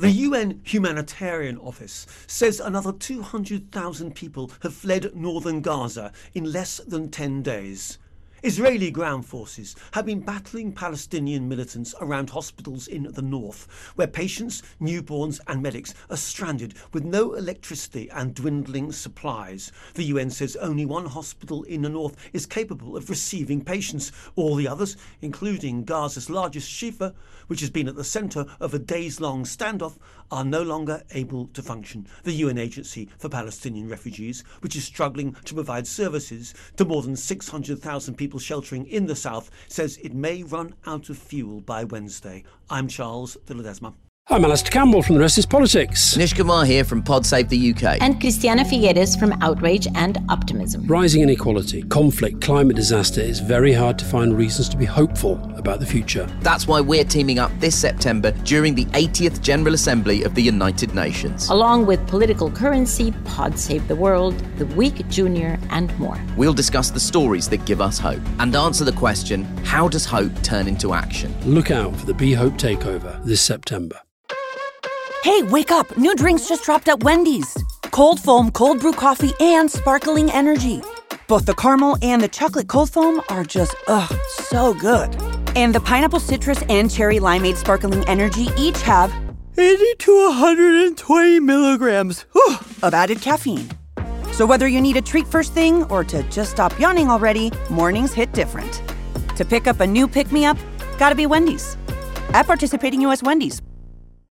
The UN Humanitarian Office says another 200,000 people have fled northern Gaza in less than 10 days. Israeli ground forces have been battling Palestinian militants around hospitals in the north, where patients, newborns and medics are stranded with no electricity and dwindling supplies. The UN says only one hospital in the north is capable of receiving patients. All the others, including Gaza's largest Shifa, which has been at the centre of a days-long standoff, are no longer able to function. The UN Agency for Palestinian Refugees, which is struggling to provide services to more than 600,000 people sheltering in the south, says it may run out of fuel by Wednesday. I'm Charles de Ledesma. I'm Alistair Campbell from The Rest is Politics. Nish Kumar here from Pod Save the UK. And Christiana Figueres from Outrage and Optimism. Rising inequality, conflict, climate disaster, it's very hard to find reasons to be hopeful about the future. That's why we're teaming up this September during the 80th General Assembly of the United Nations. Along with Political Currency, Pod Save the World, The Week Junior and more. We'll discuss the stories that give us hope and answer the question, how does hope turn into action? Look out for the Be Hope Takeover this September. Hey, wake up! New drinks just dropped at Wendy's. Cold foam, cold brew coffee, and sparkling energy. Both the caramel and the chocolate cold foam are just, so good. And the pineapple citrus and cherry limeade sparkling energy each have 80 to 120 milligrams of added caffeine. So whether you need a treat first thing or to just stop yawning already, mornings hit different. To pick up a new pick-me-up, gotta be Wendy's. At participating U.S. Wendy's.